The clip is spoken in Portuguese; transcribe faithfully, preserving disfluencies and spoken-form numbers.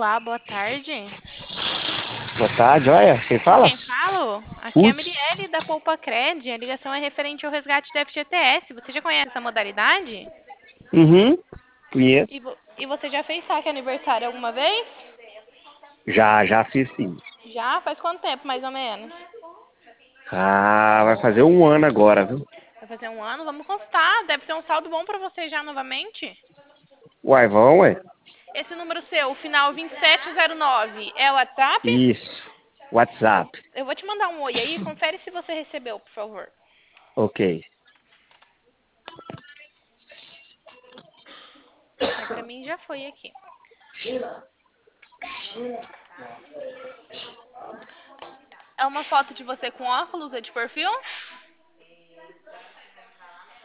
Olá, boa tarde. Boa tarde, olha, quem Com fala? quem falo? Aqui é a Putz, Mirielle da Poupa Cred. A ligação é referente ao resgate da F G T S. Você já conhece essa modalidade? uhum, E, conheço. vo- e você já fez saque aniversário alguma vez? Já, já fiz sim. Já? Faz quanto tempo, mais ou menos? Ah, vai fazer um ano agora, viu? Vai fazer um ano? Vamos constar. Deve ser um saldo bom para você já novamente. Uai, vão, ué? Esse número seu, o final vinte e sete zero nove, é o WhatsApp? Isso, WhatsApp, Eu vou te mandar um oi aí. Confere se você recebeu, por favor. ok. É, para mim já foi aqui. É uma foto de você com óculos, é de perfil?